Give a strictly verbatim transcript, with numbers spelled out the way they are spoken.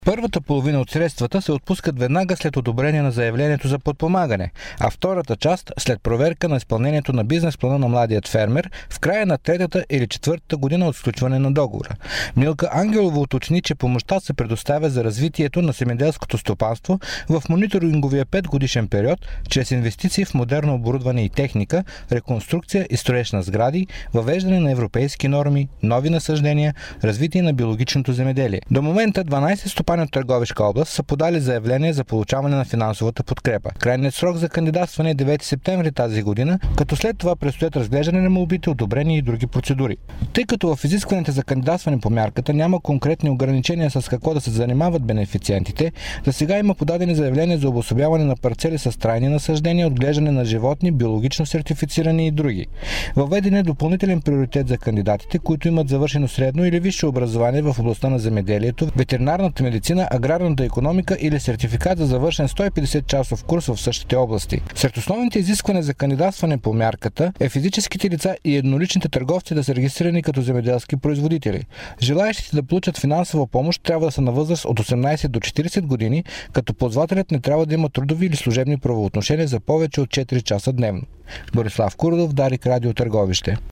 Първата половина от средствата се отпускат веднага след одобрение на заявлението за подпомагане, а втората част след проверка на изпълнението на бизнес плана на младият фермер в края на третата или четвъртата година от сключване на договора. Милка Ангелова уточни, че помощта се предоставя за развитието на земеделското стопанство в мониторинговия петгодишен период чрез инвестиции в модерно оборудване и техника, реконструкция и строеж на сгради, въвеждане на европейски норми, нови насаждения, развитие на биологичното земеделие. До момента дванадесет стопани от Търговишка област са подали заявление за получаване на финансовата подкрепа. Крайният срок за кандидатстване е девети септември тази година, като след това предстоят разглеждане на молбите, одобрение и други процедури. Тъй като в изискването за кандидатстване по мярката няма конкретни ограничения с какво да се занимават бенефициентите, за сега има подадени заявления за обособяване на парцели с трайни насаждения, отглеждане на животни, биологично сертифицирани и други. Въведен е допълнителен приоритет за кандидатите, които имат завършено средно или висше образование в областта на земеделието, ветеринарната медицина, аграрната икономика или сертификат за завършен сто и петдесет часов курс в същите области. Сред основните изисквания за кандидатстване по мярката е физическите лица и едноличните търговци да са регистрирани като земеделски производители. Желаещите да получат финансова помощ трябва да са на възраст от осемнадесет до четиридесет години, като ползвателят не трябва да има трудови или служебни правоотношения за повече от четири часа дневно. Борислав Курдов, Дарик, Радио Търговище.